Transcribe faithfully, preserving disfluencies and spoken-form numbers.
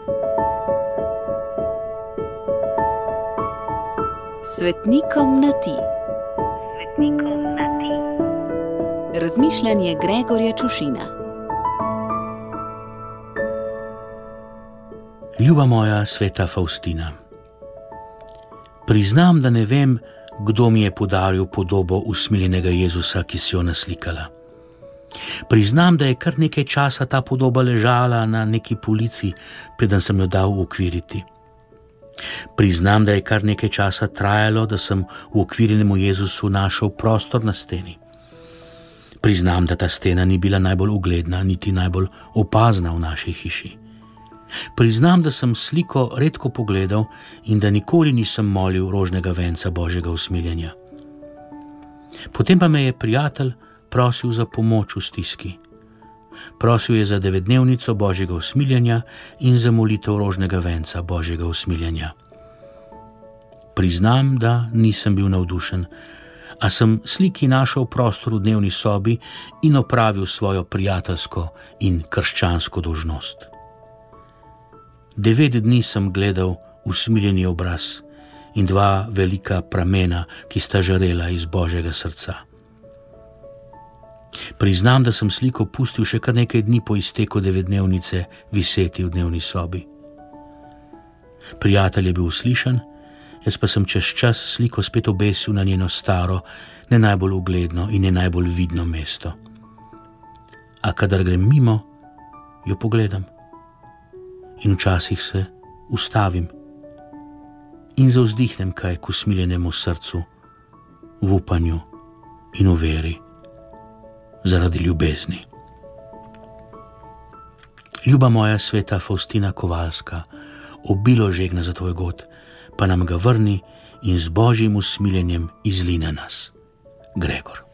Svetnikom na ti. Svetnikom na ti. Razmišljanje Gregorja Čušina. Ljuba moja sveta Faustina, priznam, da ne vem, kdo mi je podaril podobo usmiljenega Jezusa, ki si jo naslikala. Priznam, da je kar nekaj časa ta podoba ležala na neki polici, preden sem jo dal ukviriti. Priznam, da je kar nekaj časa trajalo, da sem v ukvirjenemu Jezusu našel prostor na steni. Priznam, da ta stena ni bila najbolj ugledna, niti najbolj opazna v naši hiši. Priznam, da sem sliko redko pogledal in da nikoli nisem molil rožnega venca Božjega usmiljenja. Potem pa me je prijatelj prosil za pomoč v stiski. Prosil je za devetdnevnico Božjega usmiljenja in za molitev rožnega venca Božjega usmiljenja. Priznam, da nisem bil navdušen, a sem sliki našel prostor v dnevni sobi in opravil svojo prijateljsko in krščansko dolžnost. Devet dni sem gledal usmiljeni obraz in dva velika pramena, ki sta žarela iz Božjega srca. Priznam, da sem sliko pustil še kar nekaj dni po izteku devetdnevnice viseti v dnevni sobi. Prijatelj je bil uslišan, jaz pa sem čez čas sliko spet obesil na njeno staro, ne najbolj ugledno in ne najbolj vidno mesto. A kadar grem mimo, jo pogledam in včasih se ustavim in zavzdihnem kaj k usmiljenemu srcu, v upanju in v veri, zaradi ljubezni. Ljuba moja sveta Faustina Kovalska, obilo žegna za tvoj god, pa nam ga vrni in z Božjim usmiljenjem izli na nas. Gregor.